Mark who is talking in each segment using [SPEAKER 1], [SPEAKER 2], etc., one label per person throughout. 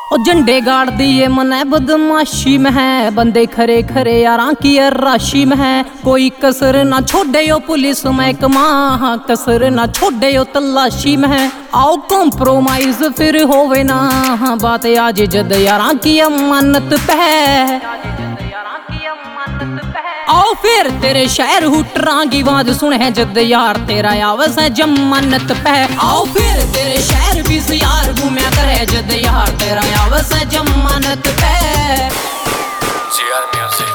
[SPEAKER 1] ओ झंडे गाड़ दिए मनै बदमाशी में है, बंदे खरे खरे यारां की राशि में है। कोई कसर ना छोड़े ओ पुलिस महकमा, कसर ना छोड़े ओ तलाशी में है। आओ कॉम्प्रोमाइज फिर होवे ना, बात आज जद यारां की अमानत पे है। आओ फिर तेरे शहर हुटरां की आवाज सुन है जद यार तेरा आवाज है जमानत पे। आओ फिर तेरे शहर भी यार घूमया करे जद यार तेरा आवाज है जमानत पे।
[SPEAKER 2] GR Music।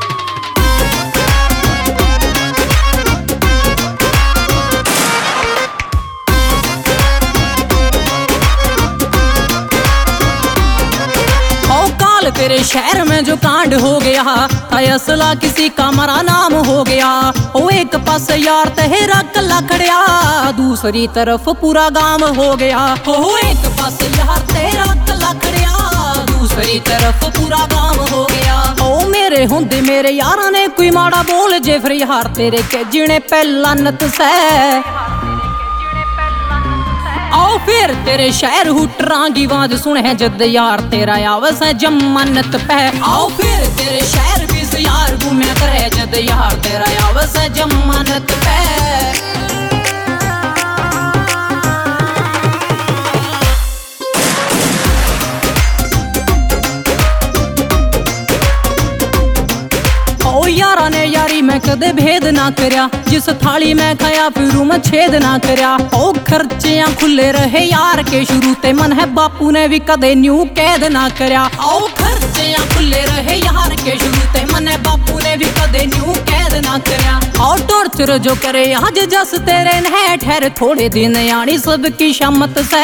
[SPEAKER 1] तेरे शहर में जो कांड हो गया, असला किसी का मरा नाम हो गया। ओ एक पास यार तेरा कला खड़िया, दूसरी तरफ पूरा गांव हो गया। ओ एक पास यार तेरा कला खड़िया, दूसरी तरफ पूरा गांव हो गया। ओ मेरे होंदे मेरे यार ने कोई माड़ा बोल जे फिर यार तेरे के जीने पे लानत से। आओ फिर तेरे शहर हुटरां की आवाज सुन है जद यार तेरा आवाज है जमानत पे। आओ फिर तेरे शहर भी यार घूमया करे जद यार तेरा आवाज है जमानत पे। यारा ने यारी मैं कदे भेद ना करया, जिस थाली में खाया फिर मैं छेद ना करया। ओ खर्चियां खुले रहे यार के शुरू ते, मन है बापू ने भी कदे न्यू कैद ना करया। ओ खर्चियां खुले रहे यार के शुरू ते, मन है बापू ने भी कदे न्यू कैद ना करया। ओ टॉर्चर जो करे आज जस तेरे न ठहर थोड़े दिन यानी सबकी शामत से।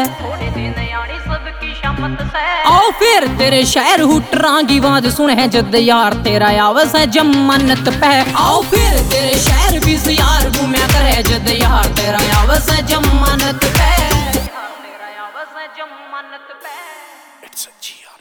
[SPEAKER 1] आओ फिर तेरे शहर हुटरां की आवाज सुन है जद यार तेरा आवाज है जमानत पे। आओ फिर तेरे शहर भी यार घूमया करे जद यार तेरा आवाज है जमानत पे।
[SPEAKER 2] It's a GR।